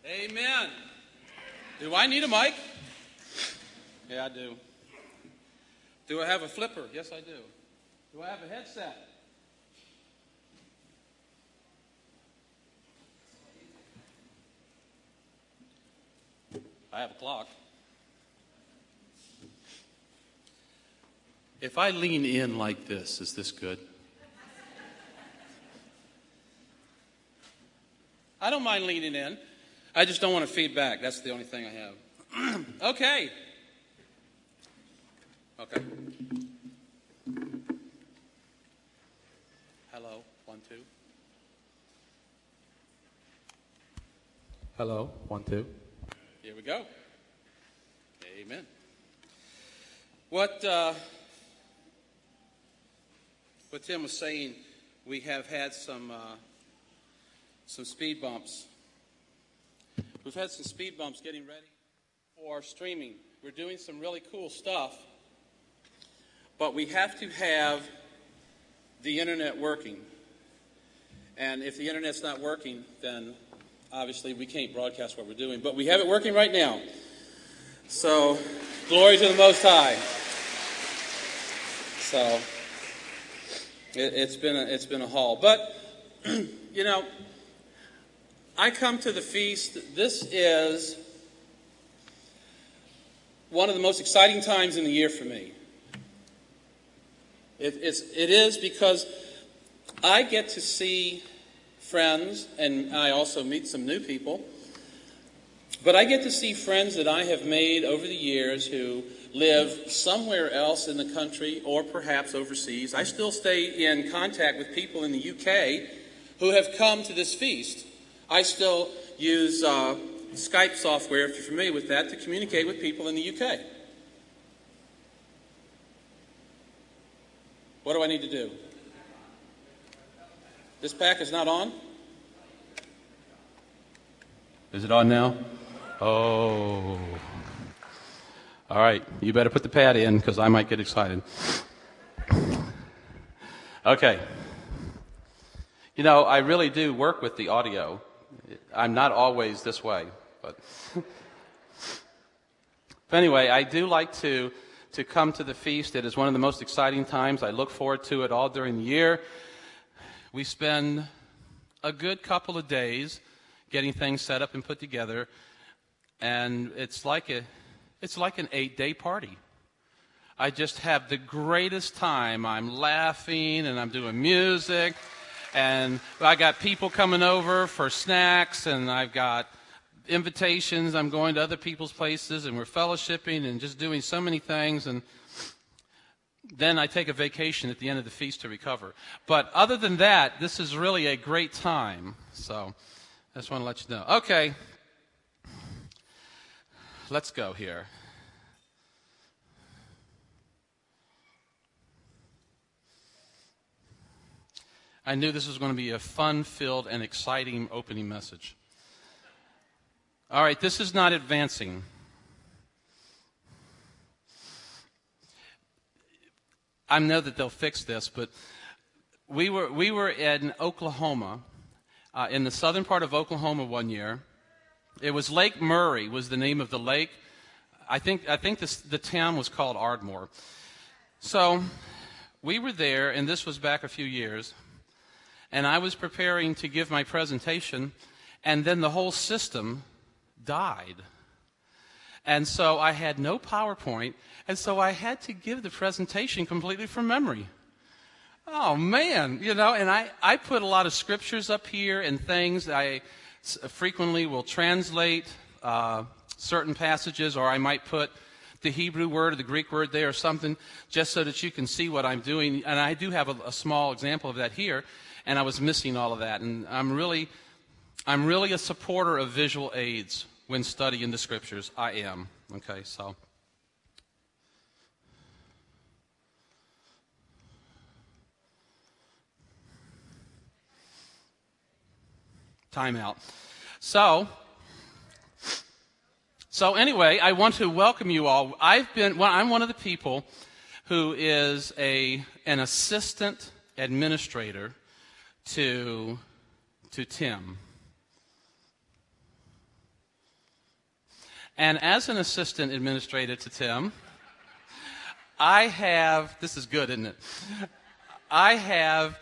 Amen. Do I need a mic? Yeah, I do. Do I have a flipper? Yes, I do. Do I have a headset? I have a clock. If I lean in like this, is this good? I don't mind leaning in. I just don't want to feed back. That's the only thing I have. Okay. Okay. Hello, 1, 2. Hello, 1, 2. Here we go. Amen. What Tim was saying, we have had some speed bumps. We've had some speed bumps getting ready for streaming. We're doing some really cool stuff, but we have to have the internet working. And if the internet's not working, then obviously we can't broadcast what we're doing. But we have it working right now. So, glory to the Most High. So, it's been a haul. But, you know, I come to the feast. This is one of the most exciting times in the year for me. It is because I get to see friends, and I also meet some new people. But I get to see friends that I have made over the years who live somewhere else in the country or perhaps overseas. I still stay in contact with people in the UK who have come to this feast. I still use Skype software, if you're familiar with that, to communicate with people in the UK. What do I need to do? This pack is not on? Is it on now? Oh. All right, you better put the pad in because I might get excited. Okay. You know, I really do work with the audio. I'm not always this way, but anyway, I do like to come to the feast. It is one of the most exciting times. I look forward to it all during the year. We spend a good couple of days getting things set up and put together, and it's like an 8-day party. I just have the greatest time. I'm laughing and I'm doing music. And I got people coming over for snacks, and I've got invitations. I'm going to other people's places, and we're fellowshipping and just doing so many things. And then I take a vacation at the end of the feast to recover. But other than that, this is really a great time. So I just want to let you know. Okay, let's go here. I knew this was going to be a fun-filled and exciting opening message. All right, this is not advancing. I know that they'll fix this, but we were in Oklahoma, in the southern part of Oklahoma one year. It was Lake Murray was the name of the lake. I think the town was called Ardmore. So we were there, and this was back a few years. And I was preparing to give my presentation, and then the whole system died. And so I had no PowerPoint, and so I had to give the presentation completely from memory. Oh, man, you know, and I put a lot of scriptures up here and things. I frequently will translate certain passages, or I might put the Hebrew word or the Greek word there or something, just so that you can see what I'm doing. And I do have a small example of that here. And I was missing all of that. And I'm really a supporter of visual aids when studying the scriptures. I am. Okay, so. Time out. So anyway, I want to welcome you all. I'm one of the people who is an assistant administrator to Tim. And as an assistant administrator to Tim, this is good, isn't it? I have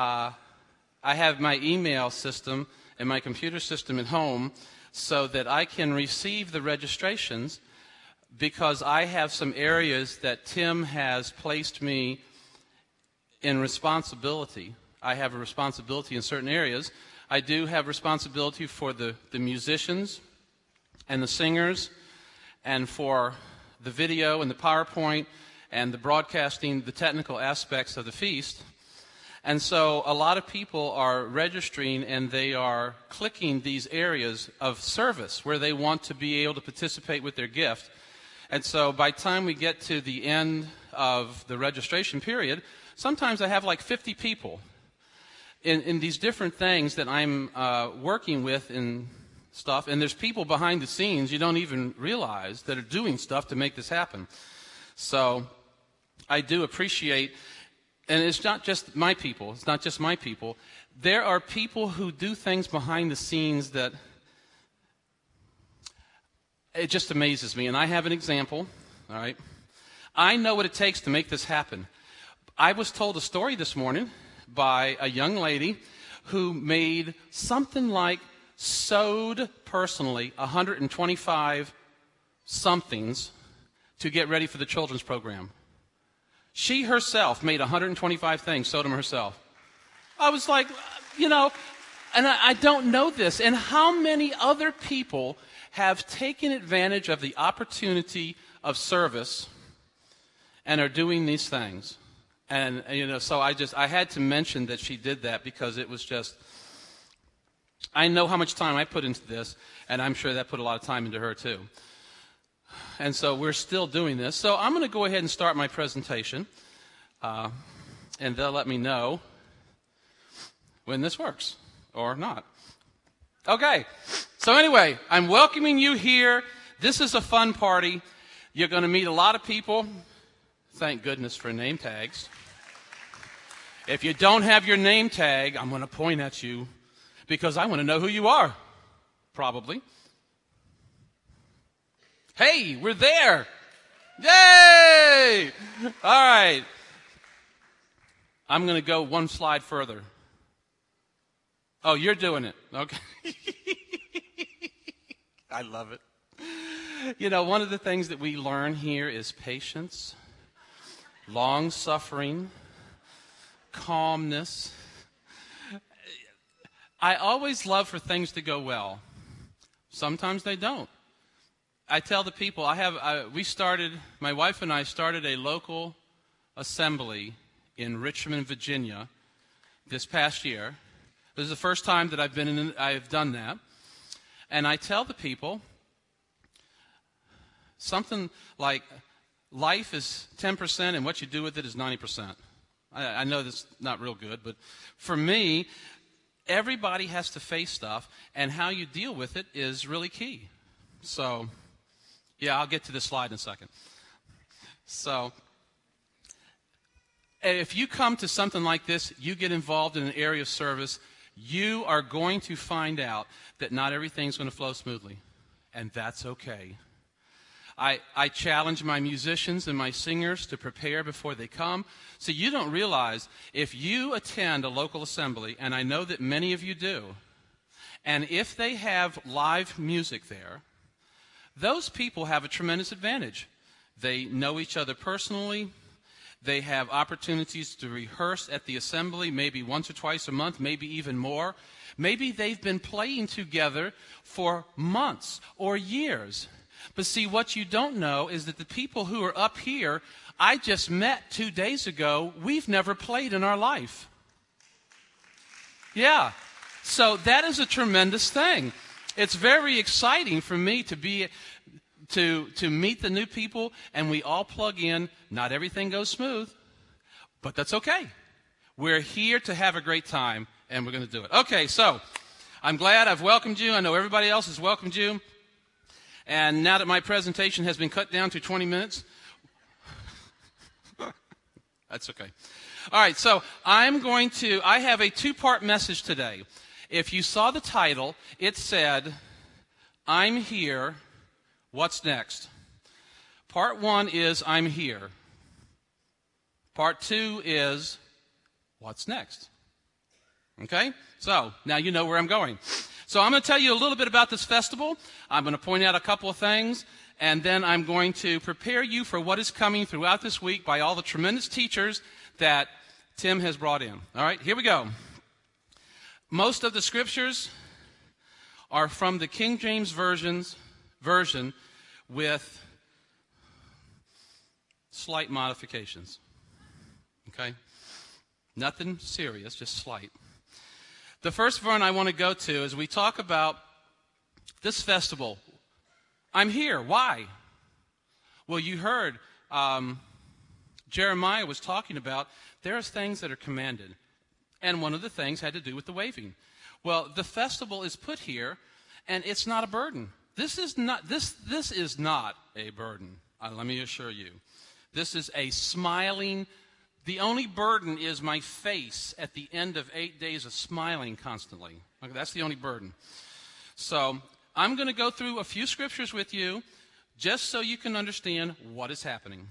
my email system and my computer system at home so that I can receive the registrations, because I have some areas that Tim has placed me in responsibility. I have a responsibility in certain areas. I do have responsibility for the musicians and the singers, and for the video and the PowerPoint and the broadcasting, the technical aspects of the feast. And so a lot of people are registering, and they are clicking these areas of service where they want to be able to participate with their gift. And so by the time we get to the end of the registration period, sometimes I have like 50 people in these different things that I'm working with and stuff. And there's people behind the scenes you don't even realize that are doing stuff to make this happen. So I do appreciate, and it's not just my people. It's not just my people. There are people who do things behind the scenes that it just amazes me. And I have an example, all right? I know what it takes to make this happen. I was told a story this morning by a young lady who made something like, sewed personally 125 somethings to get ready for the children's program. She herself made 125 things, sewed them herself. I was like, and I don't know this. And how many other people have taken advantage of the opportunity of service and are doing these things? And, so I had to mention that she did that, because it was just, I know how much time I put into this, and I'm sure that put a lot of time into her too. And so we're still doing this. So I'm going to go ahead and start my presentation, and they'll let me know when this works or not. Okay, so anyway, I'm welcoming you here. This is a fun party. You're going to meet a lot of people. Thank goodness for name tags. If you don't have your name tag, I'm going to point at you, because I want to know who you are, probably. Hey, we're there. Yay! All right. I'm going to go one slide further. Oh, you're doing it. Okay. I love it. One of the things that we learn here is patience, long-suffering, calmness. I always love for things to go well. Sometimes they don't. I tell the people, my wife and I started a local assembly in Richmond, Virginia this past year. This is the first time that I've done that. And I tell the people something like, life is 10% and what you do with it is 90%. I know that's not real good, but for me, everybody has to face stuff, and how you deal with it is really key. So, yeah, I'll get to this slide in a second. So, if you come to something like this, you get involved in an area of service, you are going to find out that not everything's going to flow smoothly, and that's okay. I challenge my musicians and my singers to prepare before they come. So you don't realize, if you attend a local assembly, and I know that many of you do, and if they have live music there, those people have a tremendous advantage. They know each other personally. They have opportunities to rehearse at the assembly maybe once or twice a month, maybe even more. Maybe they've been playing together for months or years. But see, what you don't know is that the people who are up here, I just met 2 days ago. We've never played in our life. Yeah. So that is a tremendous thing. It's very exciting for me to meet the new people, and we all plug in. Not everything goes smooth, but that's okay. We're here to have a great time, and we're going to do it. Okay, so I'm glad I've welcomed you. I know everybody else has welcomed you. And now that my presentation has been cut down to 20 minutes, that's okay. All right, so I have a two-part message today. If you saw the title, it said, I'm here, What's next? Part 1 is I'm here. Part 2 is what's next? Okay? So, now you know where I'm going. So I'm going to tell you a little bit about this festival. I'm going to point out a couple of things, and then I'm going to prepare you for what is coming throughout this week by all the tremendous teachers that Tim has brought in. All right, here we go. Most of the scriptures are from the King James version with slight modifications. Okay? Nothing serious, just slight. The first verse I want to go to is we talk about this festival. I'm here. Why? Well, you heard Jeremiah was talking about there's things that are commanded. And one of the things had to do with the waving. Well, the festival is put here, and it's not a burden. This is not a burden. Let me assure you. This is a smiling. The only burden is my face at the end of 8 days of smiling constantly. Okay, that's the only burden. So I'm going to go through a few scriptures with you just so you can understand what is happening.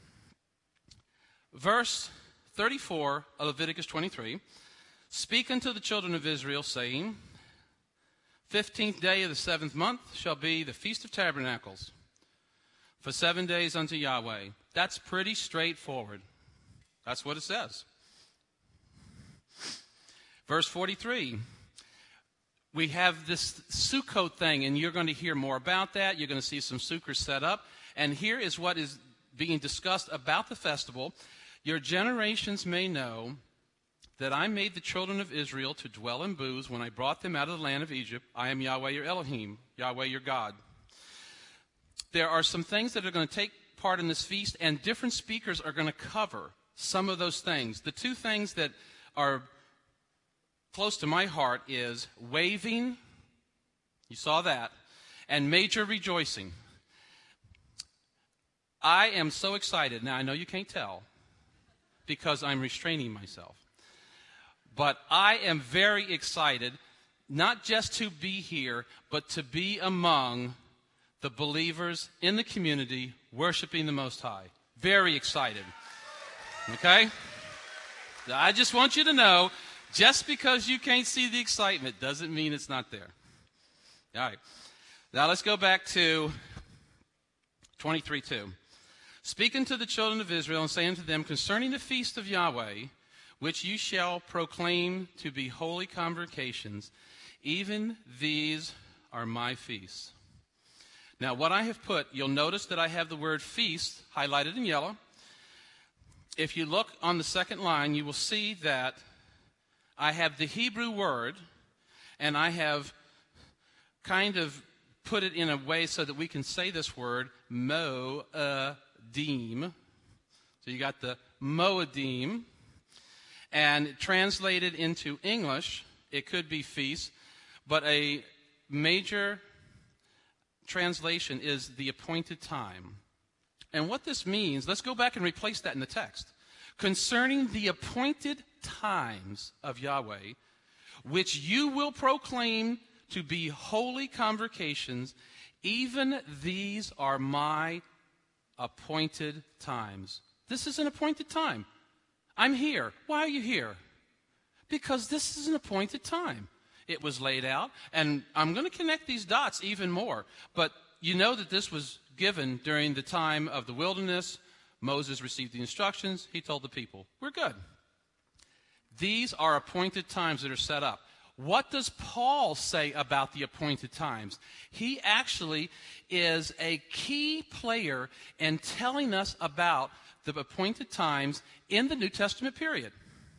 Verse 34 of Leviticus 23. Speak unto the children of Israel, saying, 15th day of the 7th month shall be the Feast of Tabernacles, for 7 days unto Yahweh. That's pretty straightforward. That's what it says. Verse 43. We have this Sukkot thing, and you're going to hear more about that. You're going to see some sukkahs set up. And here is what is being discussed about the festival. Your generations may know that I made the children of Israel to dwell in booths when I brought them out of the land of Egypt. I am Yahweh your Elohim, Yahweh your God. There are some things that are going to take part in this feast, and different speakers are going to cover some of those things. The two things that are close to my heart is waving, you saw that, and major rejoicing. I am so excited. Now, I know you can't tell because I'm restraining myself. But I am very excited, not just to be here, but to be among the believers in the community worshiping the Most High. Very excited. Okay? I just want you to know, just because you can't see the excitement doesn't mean it's not there. All right. Now let's go back to 23:2. Speak unto the children of Israel and say unto them concerning the feast of Yahweh, which you shall proclaim to be holy convocations, even these are my feasts. Now what I have put, you'll notice that I have the word feast highlighted in yellow. If you look on the second line, you will see that I have the Hebrew word, and I have kind of put it in a way so that we can say this word, Moedim. So you got the Moedim, and translated into English, it could be feast, but a major translation is the appointed time. And what this means, let's go back and replace that in the text. Concerning the appointed times of Yahweh, which you will proclaim to be holy convocations, even these are my appointed times. This is an appointed time. I'm here. Why are you here? Because this is an appointed time. It was laid out, and I'm going to connect these dots even more. But you know that this was given during the time of the wilderness. Moses received the instructions. He told the people, we're good. These are appointed times that are set up. What does Paul say about the appointed times? He actually is a key player in telling us about the appointed times in the New Testament period.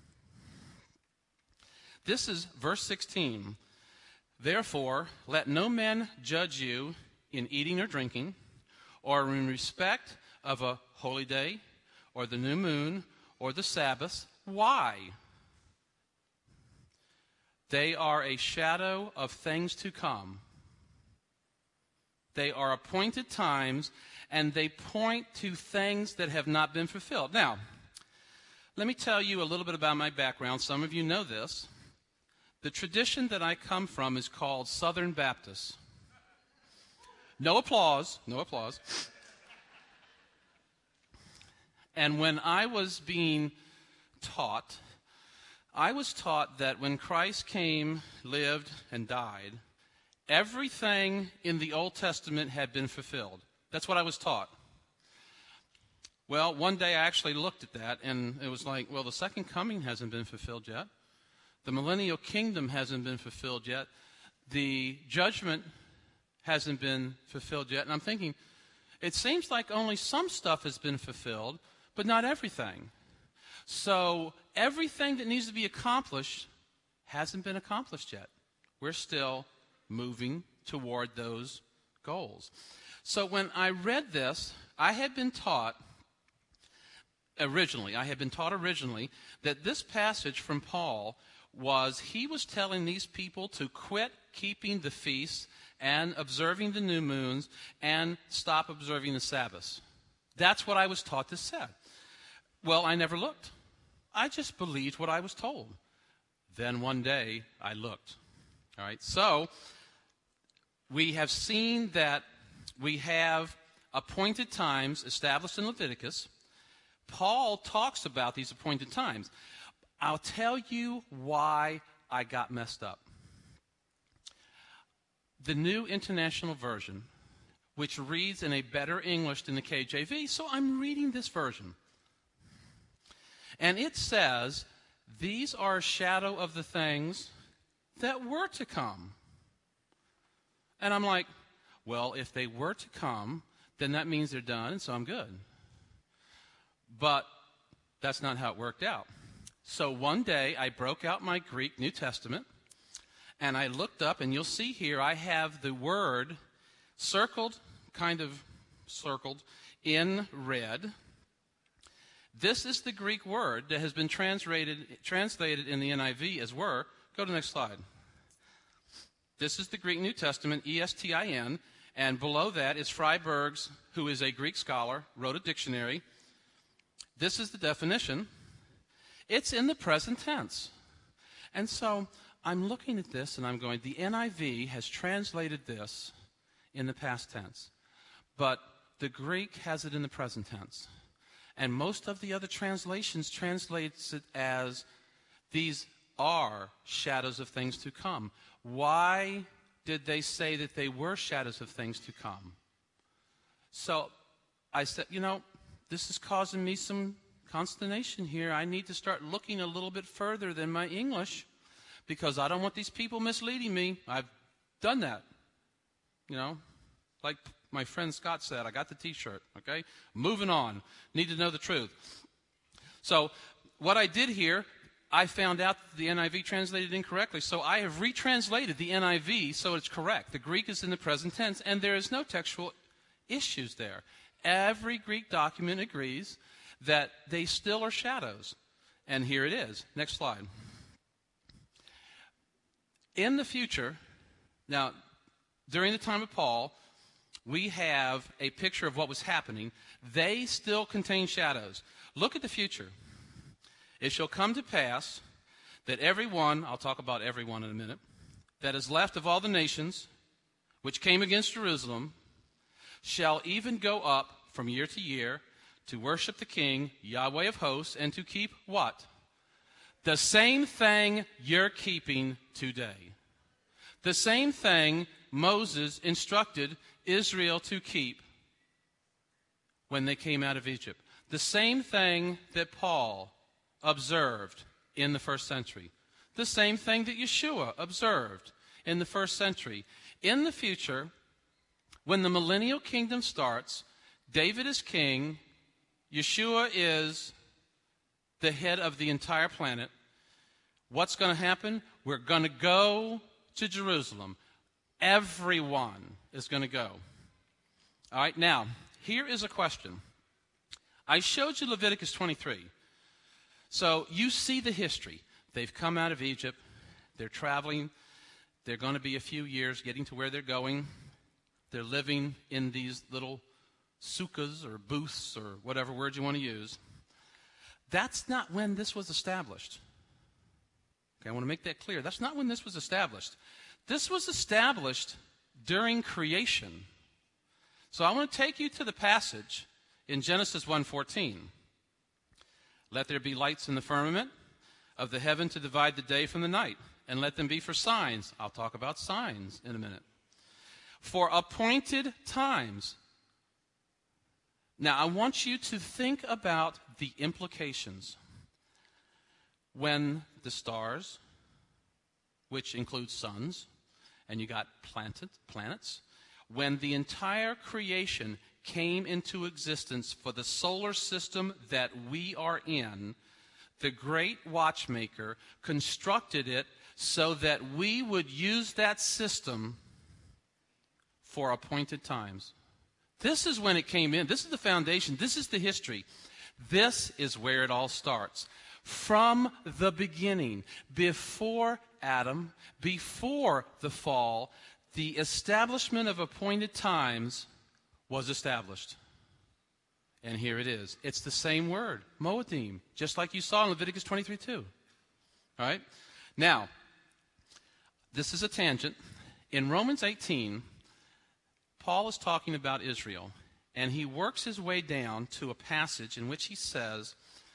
This is verse 16. Therefore, let no man judge you in eating or drinking, or in respect of a holy day, or the new moon, or the Sabbath. Why? They are a shadow of things to come. They are appointed times, and they point to things that have not been fulfilled. Now, let me tell you a little bit about my background. Some of you know this. The tradition that I come from is called Southern Baptist. No applause. No applause. And when I was being taught, I was taught that when Christ came, lived, and died, everything in the Old Testament had been fulfilled. That's what I was taught. Well, one day I actually looked at that, and it was like, well, the second coming hasn't been fulfilled yet. The millennial kingdom hasn't been fulfilled yet. The judgment hasn't been fulfilled yet. And I'm thinking, it seems like only some stuff has been fulfilled, but not everything. So everything that needs to be accomplished hasn't been accomplished yet. We're still moving toward those goals. So when I read this, I had been taught originally that this passage from Paul he was telling these people to quit keeping the feasts and observing the new moons and stop observing the Sabbaths. That's what I was taught to say. Well, I never looked. I just believed what I was told. Then one day I looked. All right, so we have seen that we have appointed times established in Leviticus. Paul talks about these appointed times. I'll tell you why I got messed up. The New International Version, which reads in a better English than the KJV, so I'm reading this version. And it says, these are a shadow of the things that were to come. And I'm like, well, if they were to come, then that means they're done, and so I'm good. But that's not how it worked out. So one day I broke out my Greek New Testament, and I looked up, and you'll see here I have the word kind of circled in red. This is the Greek word that has been translated in the NIV as were. Go to the next slide. This is the Greek New Testament, ESTIN, and below that is Freiberg's, who is a Greek scholar, wrote a dictionary. This is the definition. It's in the present tense. And so I'm looking at this and I'm going, the NIV has translated this in the past tense, but the Greek has it in the present tense. And most of the other translations translates it as these are shadows of things to come. Why did they say that they were shadows of things to come? So I said, this is causing me some consternation here. I need to start looking a little bit further than my English because I don't want these people misleading me. I've done that. Like my friend Scott said, I got the T-shirt, okay? Moving on. Need to know the truth. So what I did here, I found out that the NIV translated incorrectly, so I have retranslated the NIV so it's correct. The Greek is in the present tense, and there is no textual issues there. Every Greek document agrees that they still are shadows. And here it is. Next slide. In the future, now, during the time of Paul, we have a picture of what was happening. They still contain shadows. Look at the future. It shall come to pass that everyone, I'll talk about everyone in a minute, that is left of all the nations which came against Jerusalem shall even go up from year to year to worship the King, Yahweh of hosts, and to keep what? The same thing you're keeping today. The same thing Moses instructed Israel to keep when they came out of Egypt. The same thing that Paul observed in the first century. The same thing that Yeshua observed in the first century. In the future, when the millennial kingdom starts, David is king, Yeshua is the head of the entire planet. What's going to happen? We're going to go to Jerusalem. Everyone is going to go. All right, now, here is a question. I showed you Leviticus 23. So you see the history. They've come out of Egypt. They're traveling. They're going to be a few years getting to where they're going. They're living in these little sukkahs or booths or whatever word you want to use. That's not when this was established. Okay, I want to make that clear. That's not when this was established. This was established during creation. So I want to take you to the passage in Genesis 1:14. Let there be lights in the firmament of the heaven to divide the day from the night, and let them be for signs. I'll talk about signs in a minute. For appointed times. Now, I want you to think about the implications. When the stars, which includes suns, and you got planets, when the entire creation came into existence for the solar system that we are in, the great watchmaker constructed it so that we would use that system for appointed times. This is when it came in. This is the foundation. This is the history. This is where it all starts. From the beginning, before Adam, before the fall, the establishment of appointed times was established. And here it is. It's the same word, Moedim, just like you saw in Leviticus 23:2. All right? Now, this is a tangent. In Romans 18, Paul is talking about Israel, and he works his way down to a passage in which he says,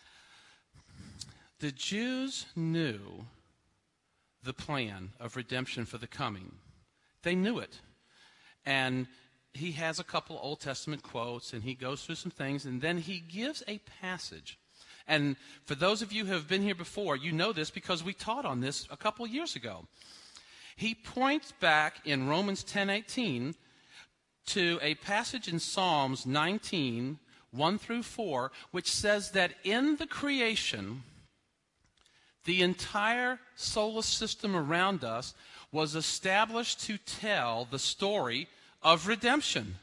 the Jews knew the plan of redemption for the coming. They knew it. And he has a couple Old Testament quotes, and he goes through some things, and then he gives a passage. And for those of you who have been here before, you know this because we taught on this a couple years ago. He points back in Romans 10:18 to a passage in Psalms 19, 1 through 4, which says that in the creation, the entire solar system around us was established to tell the story of redemption.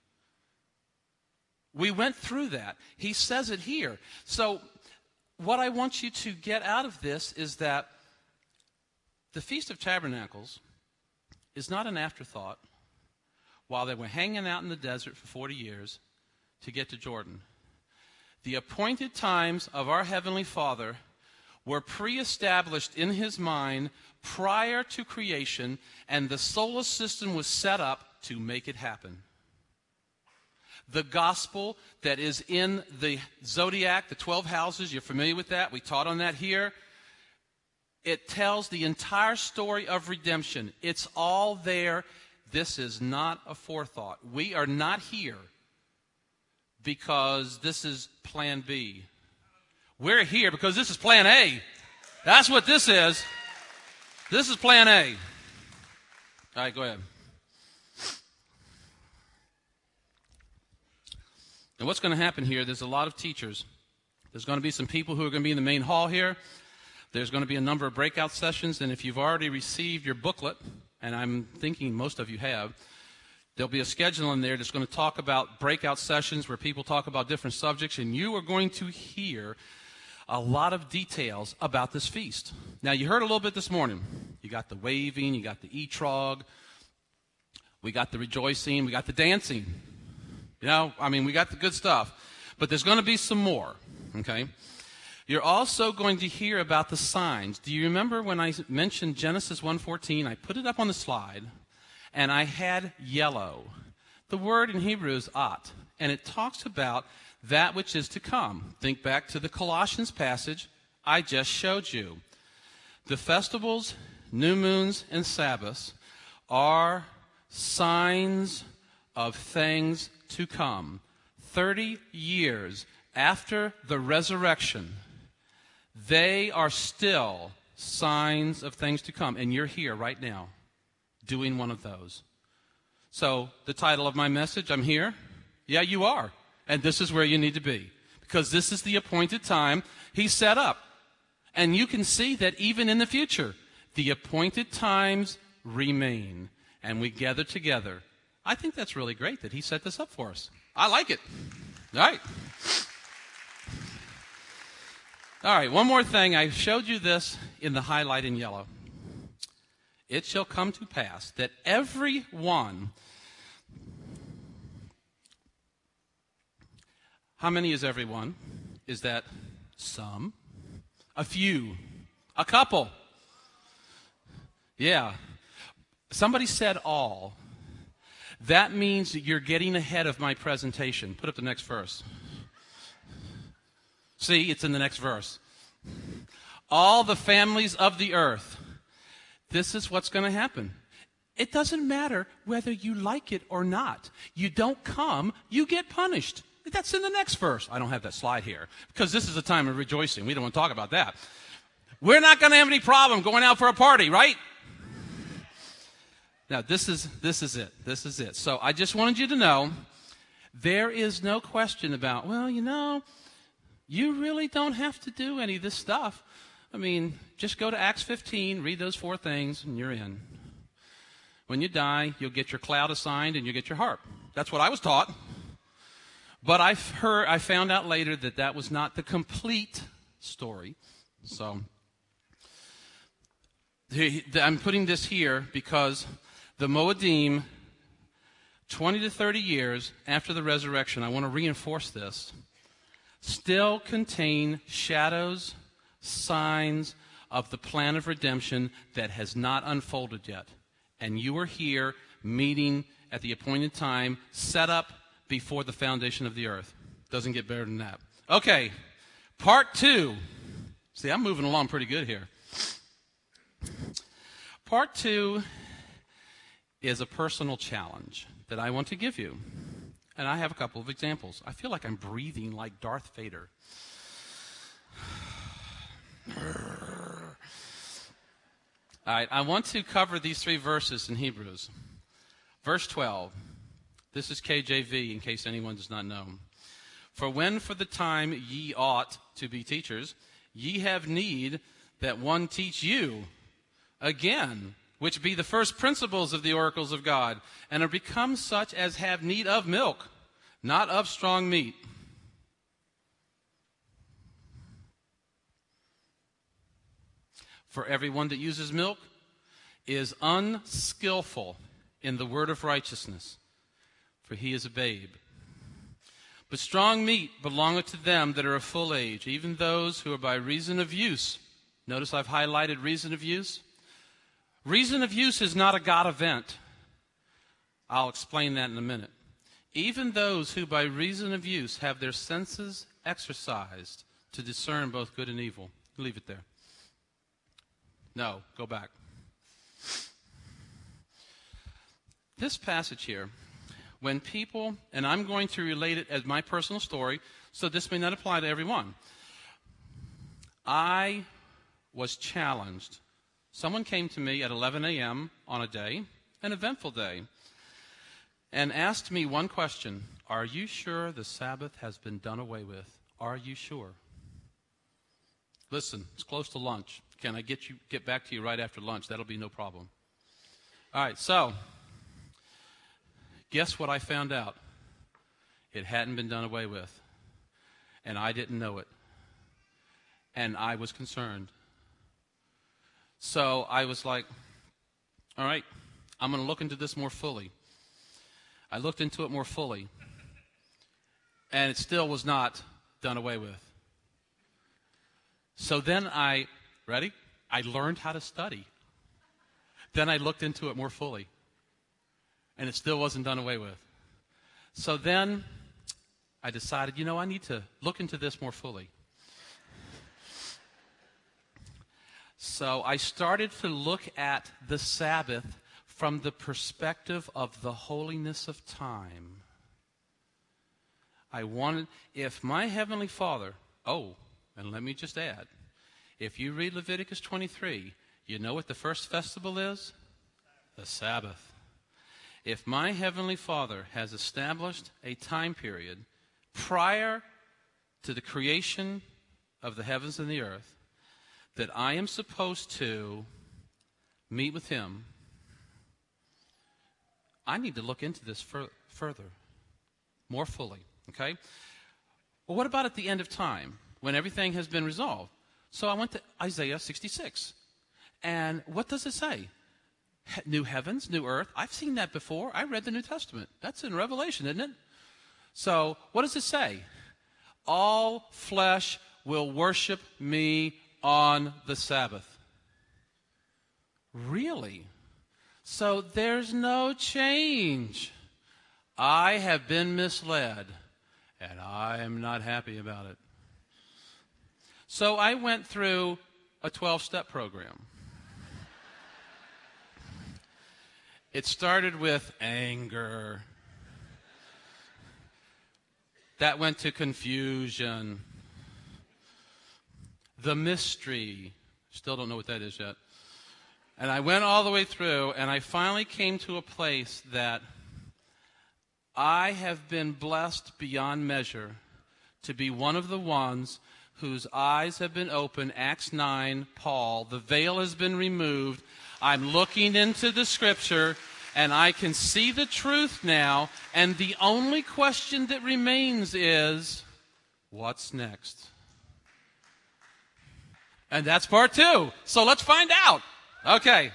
We went through that. He says it here. So what I want you to get out of this is that the Feast of Tabernacles is not an afterthought while they were hanging out in the desert for 40 years to get to Jordan. The appointed times of our Heavenly Father were pre-established in his mind prior to creation, and the solar system was set up to make it happen. The gospel that is in the zodiac, the 12 houses, you're familiar with that? We taught on that here. It tells the entire story of redemption. It's all there. This is not a forethought. We are not here because this is plan B. We're here because this is plan A. That's what this is. This is plan A. All right, go ahead. And what's going to happen here, there's a lot of teachers. There's going to be some people who are going to be in the main hall here. There's going to be a number of breakout sessions, and if you've already received your booklet, and I'm thinking most of you have, there'll be a schedule in there that's going to talk about breakout sessions where people talk about different subjects, and you are going to hear a lot of details about this feast. Now, you heard a little bit this morning. You got the waving, you got the etrog, we got the rejoicing, we got the dancing. You know, I mean, we got the good stuff. But there's going to be some more, okay? You're also going to hear about the signs. Do you remember when I mentioned Genesis 1:14? I put it up on the slide, and I had yellow. The word in Hebrew is at, and it talks about that which is to come. Think back to the Colossians passage I just showed you. The festivals, new moons, and Sabbaths are signs of things to come. 30 years after the resurrection, they are still signs of things to come. And you're here right now doing one of those. So the title of my message, I'm here. Yeah, you are. And this is where you need to be. Because this is the appointed time he set up. And you can see that even in the future, the appointed times remain. And we gather together. I think that's really great that he set this up for us. I like it. All right. All right, one more thing. I showed you this in the highlight in yellow. It shall come to pass that every one. How many is everyone? Is that some? A few? A couple? Yeah. Somebody said all. That means that you're getting ahead of my presentation. Put up the next verse. See, it's in the next verse. All the families of the earth. This is what's going to happen. It doesn't matter whether you like it or not. You don't come, you get punished. That's in the next verse. I don't have that slide here because this is a time of rejoicing. We don't want to talk about that. We're not going to have any problem going out for a party, right? Now, this is it. This is it. So I just wanted you to know there is no question about, well, you really don't have to do any of this stuff. I mean, just go to Acts 15, read those 4 things, and you're in. When you die, you'll get your cloud assigned and you'll get your harp. That's what I was taught. But I found out later that was not the complete story. So I'm putting this here because the Moedim, 20 to 30 years after the resurrection, I want to reinforce this, still contain shadows, signs of the plan of redemption that has not unfolded yet. And you are here meeting at the appointed time, set up before the foundation of the earth. Doesn't get better than that. Okay, part 2. See, I'm moving along pretty good here. Part 2 is a personal challenge that I want to give you. And I have a couple of examples. I feel like I'm breathing like Darth Vader. All right, I want to cover these 3 verses in Hebrews. Verse 12. This is KJV, in case anyone does not know. For when for the time ye ought to be teachers, ye have need that one teach you again, which be the first principles of the oracles of God, and are become such as have need of milk, not of strong meat. For everyone that uses milk is unskillful in the word of righteousness, for he is a babe. But strong meat belongeth to them that are of full age, even those who are by reason of use. Notice I've highlighted reason of use. Reason of use is not a God event. I'll explain that in a minute. Even those who by reason of use have their senses exercised to discern both good and evil. Leave it there. No, go back. This passage here, when people, and I'm going to relate it as my personal story, so this may not apply to everyone. I was challenged. Someone came to me at 11 a.m. on a day, an eventful day, and asked me one question. Are you sure the Sabbath has been done away with? Are you sure? Listen, it's close to lunch. Can I get back to you right after lunch? That'll be no problem. All right, so guess what I found out? It hadn't been done away with. And I didn't know it. And I was concerned. So I was like, all right, I'm going to look into this more fully. I looked into it more fully. And it still was not done away with. So then I learned how to study. Then I looked into it more fully. And it still wasn't done away with. So then I decided, I need to look into this more fully. So I started to look at the Sabbath from the perspective of the holiness of time. If my Heavenly Father, and let me just add, if you read Leviticus 23, you know what the first festival is? The Sabbath. If my Heavenly Father has established a time period prior to the creation of the heavens and the earth that I am supposed to meet with Him, I need to look into this further, more fully, okay? Well, what about at the end of time, when everything has been resolved? So I went to Isaiah 66. And what does it say? New heavens, new earth. I've seen that before. I read the New Testament. That's in Revelation, isn't it? So what does it say? All flesh will worship me on the Sabbath. Really? So there's no change. I have been misled, and I am not happy about it. So I went through a 12-step program. It started with anger. That went to confusion. The mystery. Still don't know what that is yet. And I went all the way through, and I finally came to a place that I have been blessed beyond measure to be one of the ones whose eyes have been opened. Acts 9, Paul, the veil has been removed. I'm looking into the Scripture, and I can see the truth now, and the only question that remains is, what's next? And that's part 2. So let's find out. Okay.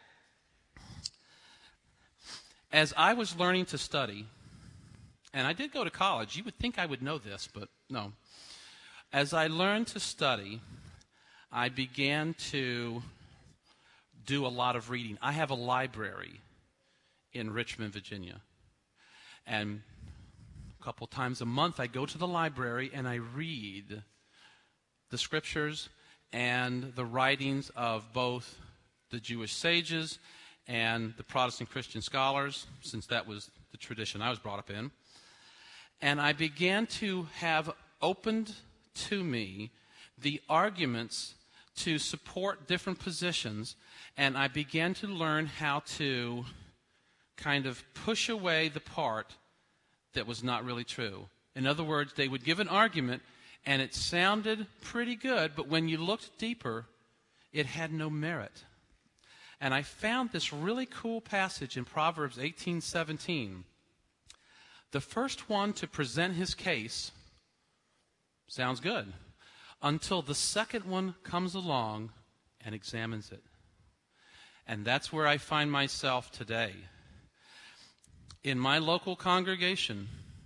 As I was learning to study, and I did go to college. You would think I would know this, but no. As I learned to study, I began to do a lot of reading. I have a library in Richmond, Virginia. And a couple times a month I go to the library and I read the Scriptures and the writings of both the Jewish sages and the Protestant Christian scholars, since that was the tradition I was brought up in. And I began to have opened to me the arguments to support different positions, and I began to learn how to kind of push away the part that was not really true. In other words, they would give an argument, and it sounded pretty good, but when you looked deeper, it had no merit. And I found this really cool passage in Proverbs 18:17. The first one to present his case sounds good until the second one comes along and examines it. And that's where I find myself today. In my local congregation,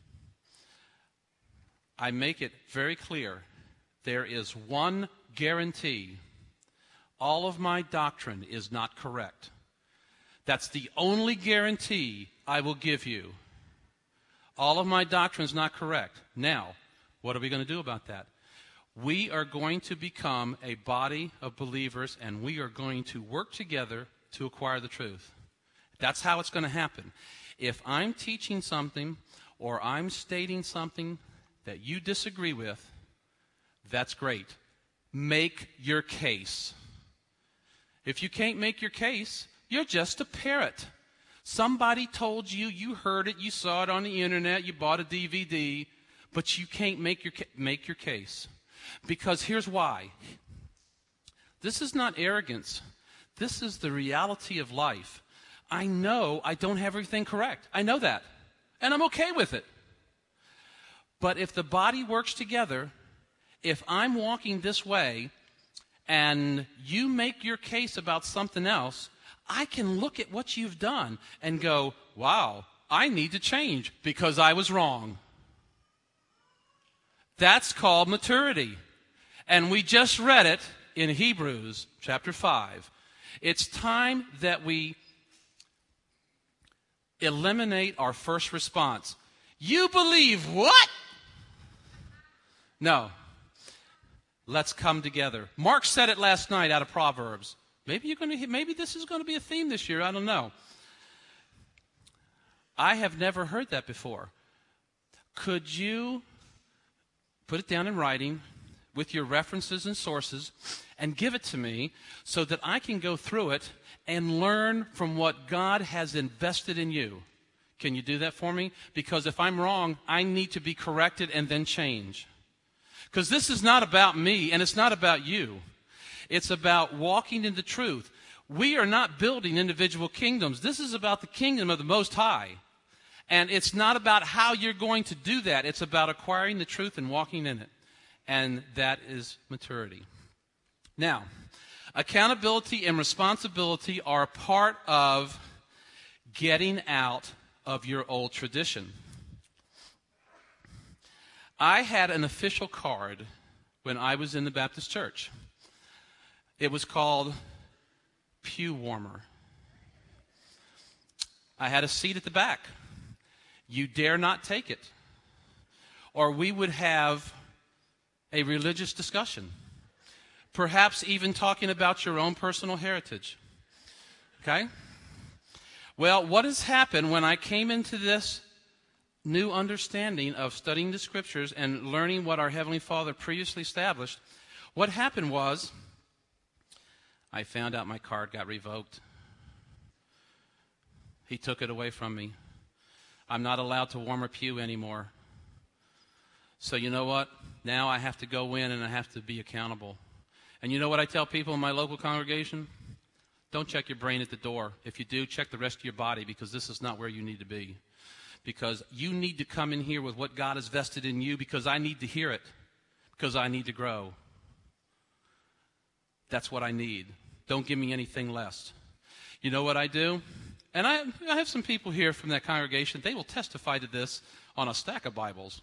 I make it very clear there is one guarantee. All of my doctrine is not correct. That's the only guarantee I will give you. All of my doctrine is not correct. Now, what are we going to do about that? We are going to become a body of believers, and we are going to work together to acquire the truth. That's how it's going to happen. If I'm teaching something or I'm stating something that you disagree with, that's great. Make your case. If you can't make your case, you're just a parrot. Somebody told you, you heard it, you saw it on the internet, you bought a DVD, but you can't make your case. Because here's why. This is not arrogance. This is the reality of life. I know I don't have everything correct. I know that. And I'm okay with it. But if the body works together, if I'm walking this way and you make your case about something else, I can look at what you've done and go, wow, I need to change because I was wrong. That's called maturity. And we just read it in Hebrews chapter 5. It's time that we eliminate our first response. You believe what? No. Let's come together. Mark said it last night out of Proverbs. Maybe this is going to be a theme this year. I don't know. I have never heard that before. Could you put it down in writing with your references and sources and give it to me so that I can go through it and learn from what God has invested in you? Can you do that for me? Because if I'm wrong, I need to be corrected and then change. Because this is not about me and it's not about you. It's about walking in the truth. We are not building individual kingdoms. This is about the kingdom of the Most High. And it's not about how you're going to do that. It's about acquiring the truth and walking in it. And that is maturity. Now, accountability and responsibility are a part of getting out of your old tradition. I had an official card when I was in the Baptist church. It was called Pew Warmer. I had a seat at the back. You dare not take it, or we would have a religious discussion, perhaps even talking about your own personal heritage. Okay? Well, what has happened when I came into this new understanding of studying the Scriptures and learning what our Heavenly Father previously established? What happened was I found out my card got revoked. He took it away from me. I'm not allowed to warm a pew anymore. So you know what? Now I have to go in and I have to be accountable. And you know what I tell people in my local congregation? Don't check your brain at the door. If you do, check the rest of your body, because this is not where you need to be. Because you need to come in here with what God has vested in you, because I need to hear it, because I need to grow. That's what I need. Don't give me anything less. You know what I do? And I have some people here from that congregation. They will testify to this on a stack of Bibles.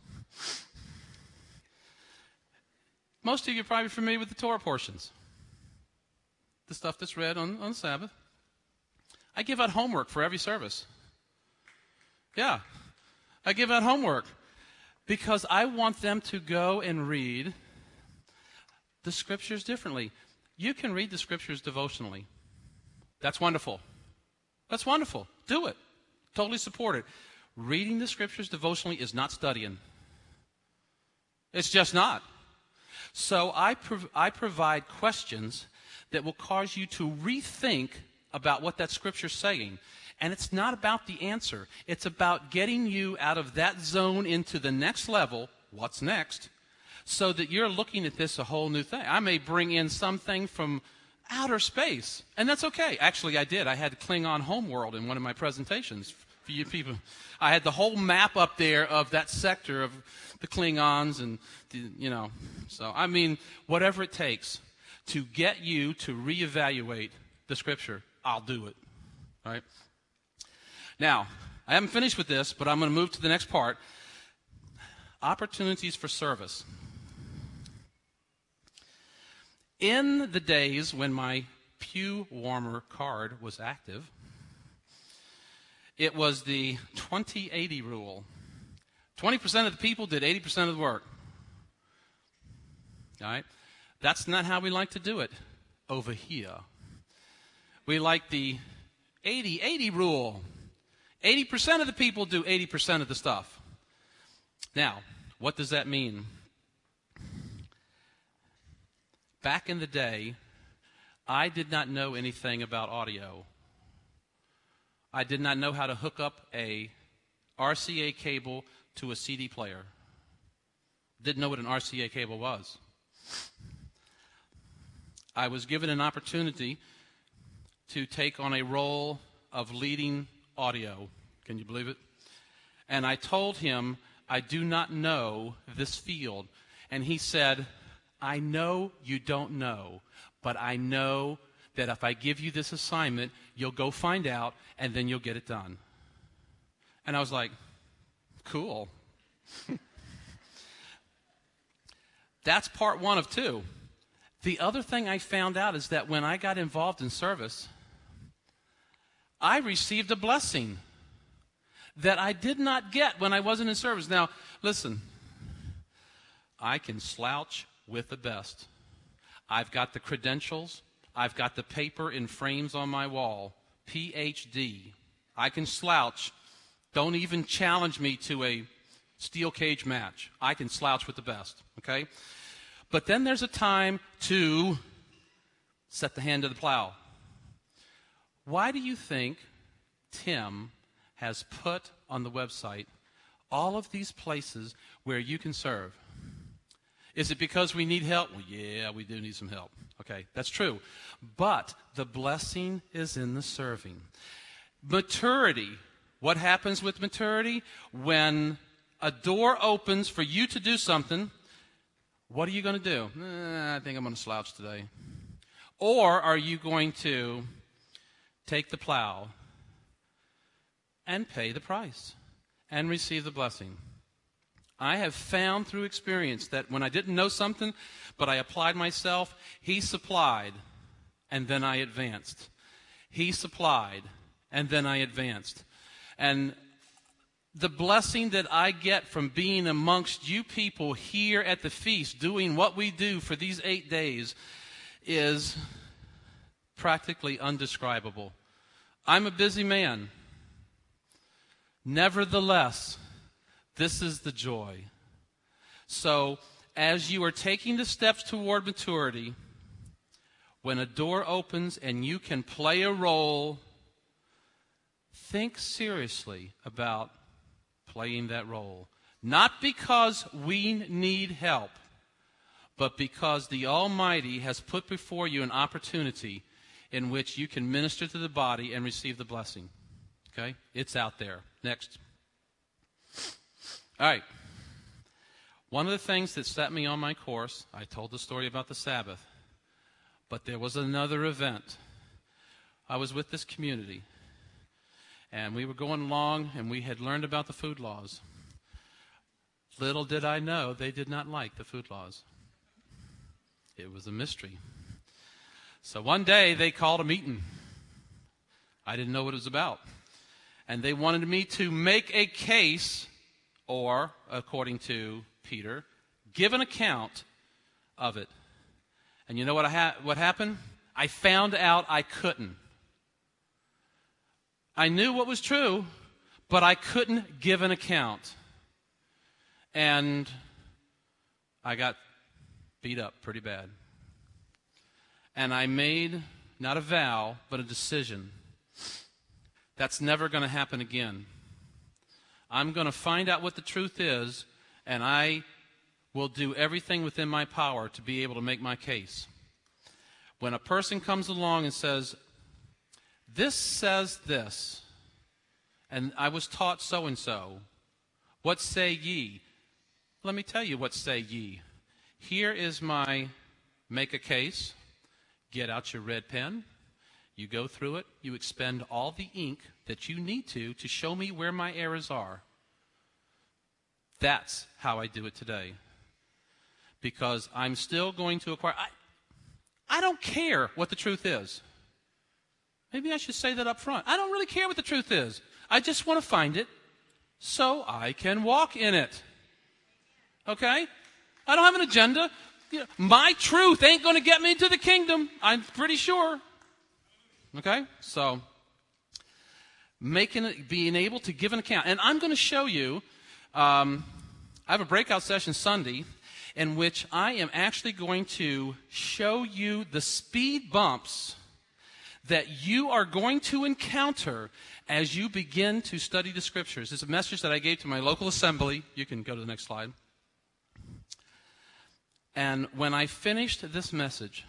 Most of you are probably familiar with the Torah portions, the stuff that's read on Sabbath. I give out homework for every service. Yeah, I give out homework because I want them to go and read the Scriptures differently. You can read the Scriptures devotionally. That's wonderful. That's wonderful. Do it. Totally support it. Reading the Scriptures devotionally is not studying. It's just not. So I provide questions that will cause you to rethink about what that Scripture's saying. And it's not about the answer. It's about getting you out of that zone into the next level, what's next, so that you're looking at this a whole new thing. I may bring in something from outer space, and that's okay. Actually, I did. I had Klingon homeworld in one of my presentations for you people. I had the whole map up there of that sector of the Klingons, and so I mean, whatever it takes to get you to reevaluate the Scripture, I'll do it. All right? Now, I haven't finished with this, but I'm going to move to the next part. Opportunities for service. In the days when my pew warmer card was active, it was the 20-80 rule. 20% of the people did 80% of the work. All right? That's not how we like to do it over here. We like the 80-80 rule. 80% of the people do 80% of the stuff. Now, what does that mean? Back in the day, I did not know anything about audio. I did not know how to hook up a RCA cable to a CD player. Didn't know what an RCA cable was. I was given an opportunity to take on a role of leading audio. Can you believe it? And I told him, I do not know this field. And he said, I know you don't know, but I know that if I give you this assignment, you'll go find out, and then you'll get it done. And I was like, cool. That's part one of two. The other thing I found out is that when I got involved in service, I received a blessing that I did not get when I wasn't in service. Now, listen, I can slouch with the best. I've got the credentials. I've got the paper in frames on my wall. PhD. I can slouch. Don't even challenge me to a steel cage match. I can slouch with the best, okay? But then there's a time to set the hand to the plow. Why do you think Tim has put on the website all of these places where you can serve? Is it because we need help? Well, yeah, we do need some help. Okay, that's true. But the blessing is in the serving. Maturity. What happens with maturity? When a door opens for you to do something, what are you going to do? I think I'm going to slouch today. Or are you going to take the plow and pay the price and receive the blessing? I have found through experience that when I didn't know something, but I applied myself, he supplied, and then I advanced. He supplied, and then I advanced. And the blessing that I get from being amongst you people here at the feast, doing what we do for these 8 days, is practically undescribable. I'm a busy man. Nevertheless, this is the joy. So, as you are taking the steps toward maturity, when a door opens and you can play a role, think seriously about playing that role. Not because we need help, but because the Almighty has put before you an opportunity in which you can minister to the body and receive the blessing. Okay? It's out there. Next. All right. One of the things that set me on my course, I told the story about the Sabbath, but there was another event. I was with this community, and we were going along, and we had learned about the food laws. Little did I know they did not like the food laws. It was a mystery. So one day they called a meeting. I didn't know what it was about. And they wanted me to make a case, or, according to Peter, give an account of it. And you know what happened? I found out I couldn't. I knew what was true, but I couldn't give an account. And I got beat up pretty bad. And I made, not a vow, but a decision. That's never going to happen again. I'm going to find out what the truth is, and I will do everything within my power to be able to make my case. When a person comes along and says, this says this, and I was taught so-and-so, what say ye? Let me tell you what say ye. Here is my make a case. Get out your red pen. You go through it. You expend all the ink that you need to show me where my errors are. That's how I do it today. Because I'm still going to acquire. I don't care what the truth is. Maybe I should say that up front. I don't really care what the truth is. I just want to find it so I can walk in it. Okay? I don't have an agenda. My truth ain't going to get me to the kingdom. I'm pretty sure. Okay? So, being able to give an account. And I'm going to show you, I have a breakout session Sunday in which I am actually going to show you the speed bumps that you are going to encounter as you begin to study the Scriptures. It's a message that I gave to my local assembly. You can go to the next slide. And when I finished this message,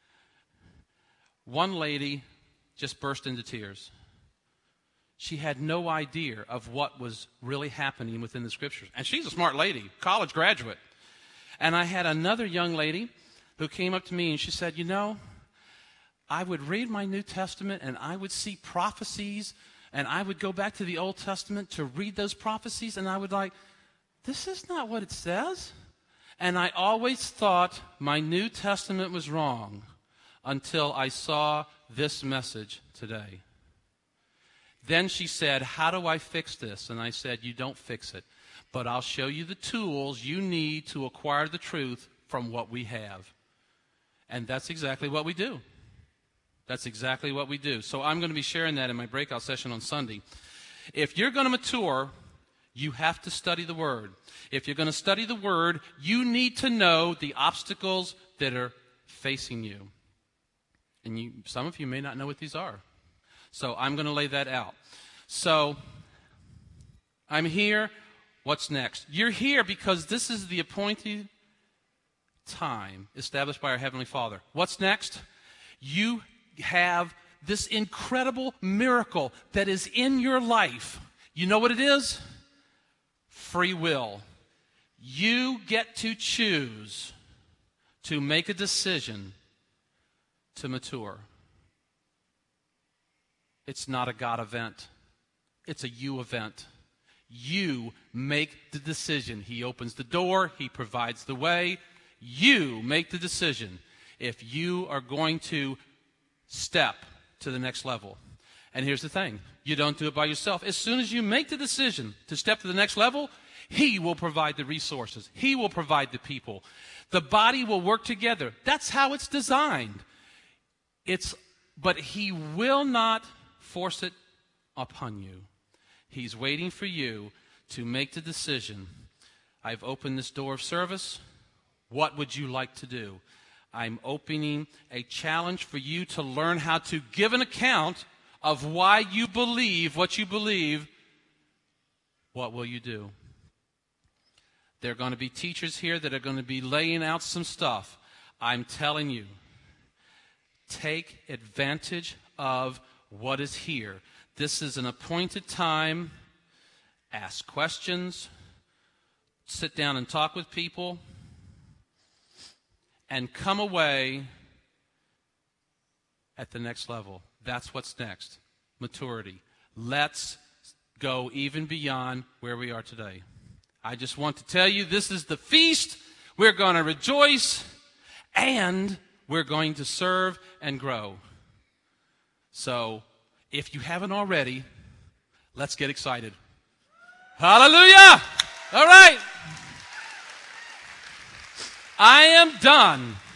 one lady just burst into tears. She had no idea of what was really happening within the Scriptures. And she's a smart lady, college graduate. And I had another young lady who came up to me and she said, I would read my New Testament and I would see prophecies and I would go back to the Old Testament to read those prophecies and I would this is not what it says. And I always thought my New Testament was wrong until I saw this message today. Then she said, how do I fix this? And I said, you don't fix it, but I'll show you the tools you need to acquire the truth from what we have. And that's exactly what we do. That's exactly what we do. So I'm going to be sharing that in my breakout session on Sunday. If you're going to mature, you have to study the Word. If you're going to study the Word, you need to know the obstacles that are facing you. And some of you may not know what these are. So I'm going to lay that out. So I'm here. What's next? You're here because this is the appointed time established by our Heavenly Father. What's next? You have this incredible miracle that is in your life. You know what it is? Free will. You get to choose to make a decision to mature. It's not a God event. It's a you event. You make the decision. He opens the door. He provides the way. You make the decision if you are going to step to the next level. And here's the thing. You don't do it by yourself. As soon as you make the decision to step to the next level, He will provide the resources. He will provide the people. The body will work together. That's how it's designed. But He will not force it upon you. He's waiting for you to make the decision. I've opened this door of service. What would you like to do? I'm opening a challenge for you to learn how to give an account of why you believe what you believe. What will you do? There are going to be teachers here that are going to be laying out some stuff. I'm telling you, take advantage of what is here. This is an appointed time. Ask questions. Sit down and talk with people. And come away at the next level. That's what's next. Maturity. Let's go even beyond where we are today. I just want to tell you, this is the feast. We're going to rejoice, and we're going to serve and grow. So, if you haven't already, let's get excited. Hallelujah! All right. I am done.